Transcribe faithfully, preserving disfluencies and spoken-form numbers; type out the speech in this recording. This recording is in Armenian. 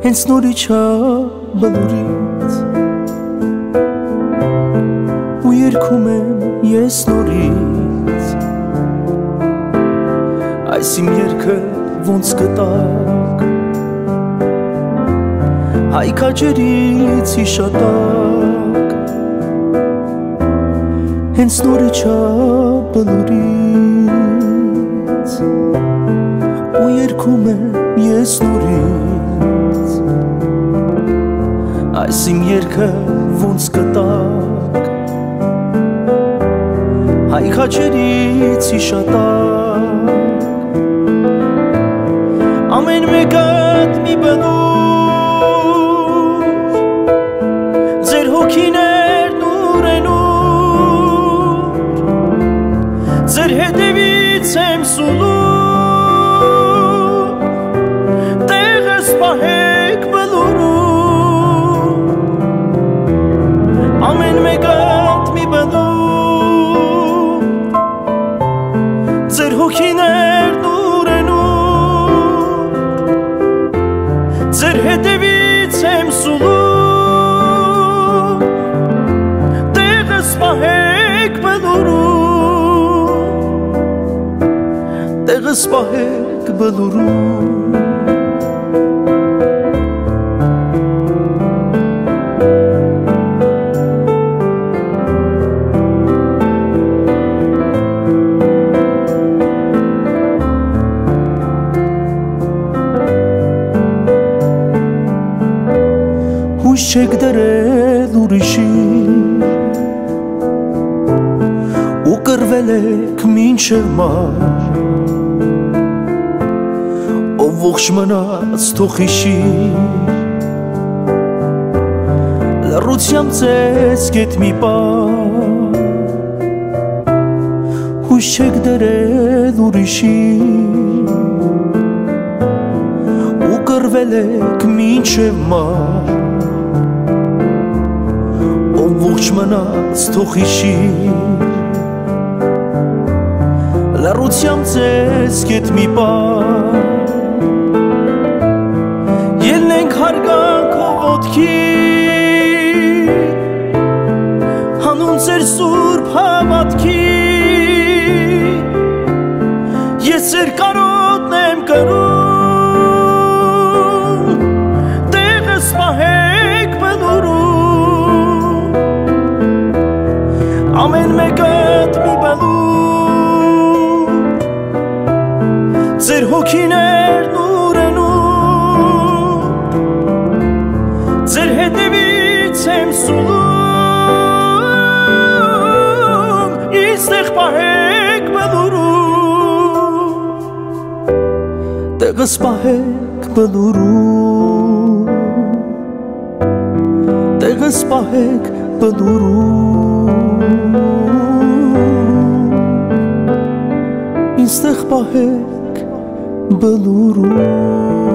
հենց նորից բլուրից ու երգում եմ ես նորից այս իմ երգը ոնց կտակ հայ քաջերից հիշատակ հենց նորից բլուրից ու երգում եմ ես նորից այս իմ երգը ոնց կտակ հայ քաջերից հիշատակ ամեն մեկդ մի բլուր ձեր հոգիներն ուրենուր ձեր հետևից եմ սուլում տեղս պահեք բլուրում ամեն մեկդ մի բլուր ձեր հոգիներն ձեր հետևից եմ սուլում տեղս պահեք բլուրում տեղս պահեք բլուրում հույս չեք դրել ուրիշի ու կռվել եք մինչև մար ով ողջ մնաց թող հիշի լռությամբ ձեզ գետ մի պար հույս չեք դրել ուրիշի ու կռվել եք մինչև մար ողջ մնաց թող հիշի լռությամբ ձեզ գետ մի պար ելնենք հարգանքով ոտքի հանուն ձեր սուրբ հավատքի ես ձեր կարոտն եմ կրում տեղս պահեք բլուրում ամեն մեկդ մի բլուր ձեր հոգիներն ուրենուր ձեր հետևից եմ սուլում ինձ տեղ պահեք բլուրում տեղս պահեք բլուրում տեղս պահեք բլուրում ինձ տեղ պահեք բլուրում